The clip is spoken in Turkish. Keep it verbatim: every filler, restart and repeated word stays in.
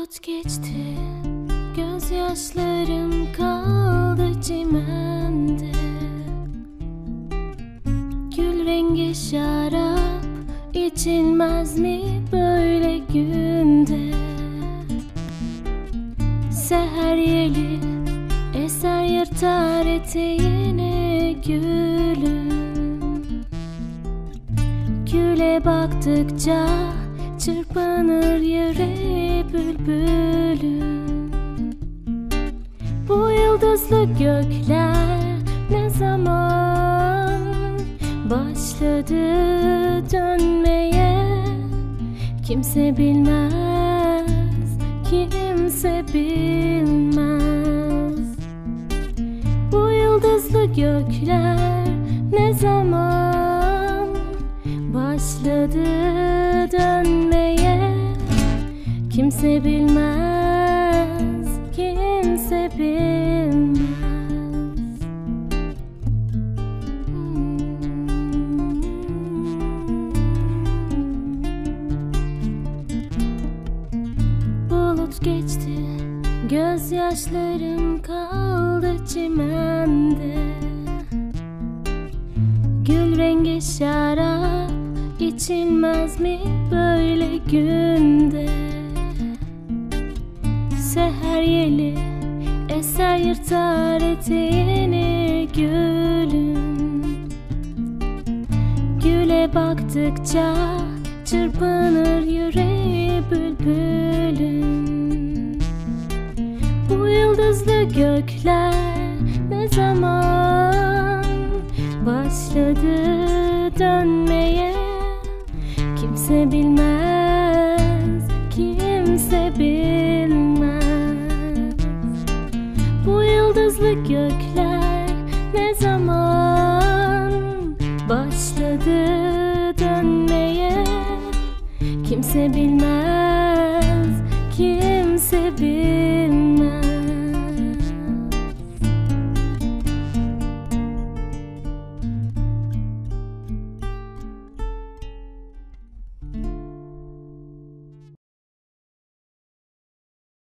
Bulut geçti, gözyaşlarım kaldı çimende. Gül rengi şarap içilmez mi böyle günde? Seher yeli eser yırtar eteğine gülüm. Güle baktıkça çırpınır yüreği bülbülüm. Bu yıldızlı gökler ne zaman başladı dönmeye? Kimse bilmez, kimse bilmez. Bu yıldızlı gökler ne zaman başladı dönmeye? Kimse bilmez, kimse bilmez. Bulut geçti, gözyaşlarım kaldı çimende. Gül rengi şarap içilmez mi böyle günde? Seher yeli eser yırtar eteğini gülüm. Güle baktıkça çırpınır yüreği bülbülüm. Bu yıldızlı gökler ne zaman başladı dönmeye? Kimse bilmez, kimse bilmez. Bu yıldızlı gökler ne zaman başladı dönmeye? Kimse bilmez,